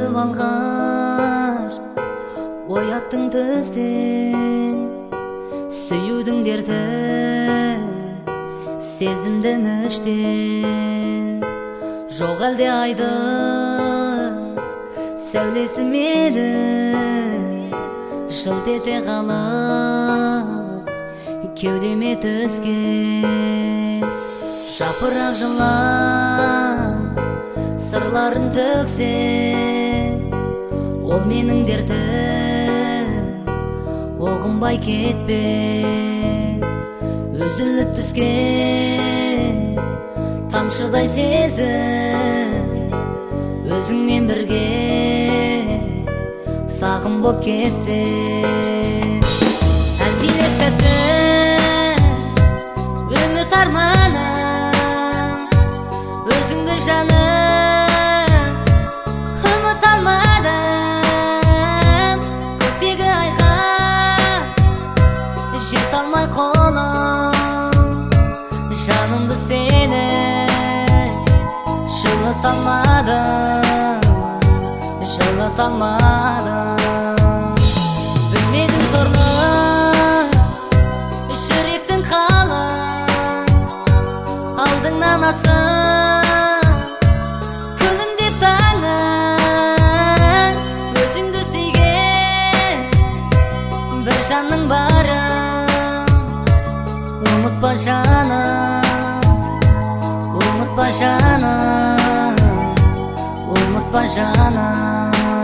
көрүп алгаш ояттың түзден сүйүүдүң дертин сезимден иштен жок элде айдын сәулесі менин жылт ете калып кеудеме түскөн жапырак жылап сырларын төксе ол менің дертим огунбай кетпен үзүлүп түскөн тамшыдай сезим өзүңмен бирге сагым боп кетсең әлдилеттен үмүт арманым өзүңдү жаным үмүт алмадым көктөгү айга жете алмай колум жанымды сени жылыта алмадым жылыта алмадым билмедим зорлук жүректин калын алдыңнан асып күнүмдү таңың өзүңдү сүйгөн бир жаның барын унутпа жаным unutma canım, unutma canım.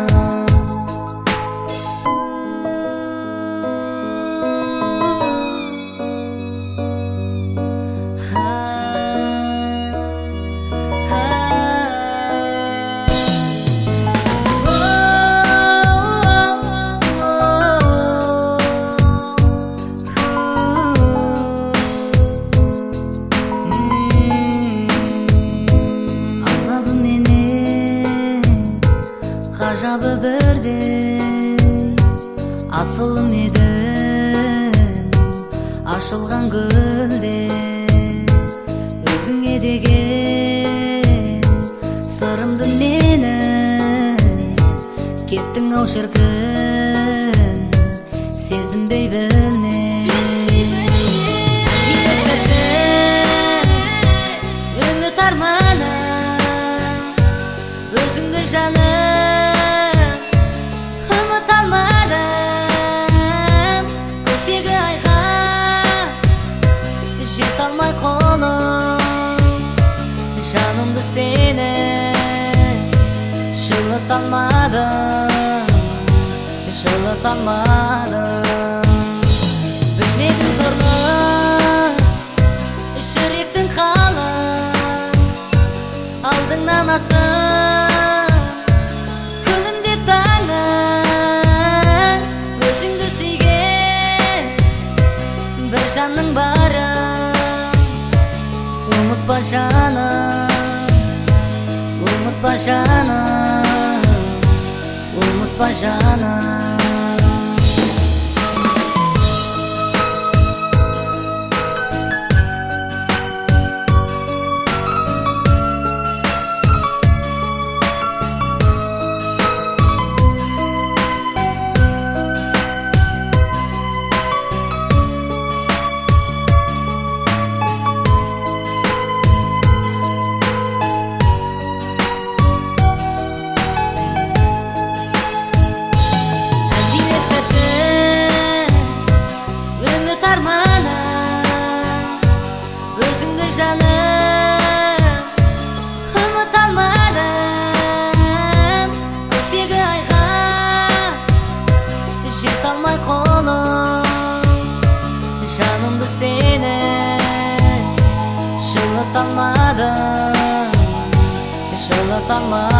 Gajabı birden asılım edin aşılgan gülden özüңe деген сырымды менің кеттің ау шіркін сезінбей білмей үміт арманым өзіңді жаным жете алмай колум жанымды сени жылыта алмадым жылыта алмадым билмедим зорлук жүректин калын алдыңнан асып күнүмдү таңың өзүңдү сүйгөн бир жаның барын unutma canım, unutma canım, unutma canım. Özüңdү жаным үмүт алмадым көктөгү айга жете алмай колум жанымды сени жылыта алмадым жылыта алмадым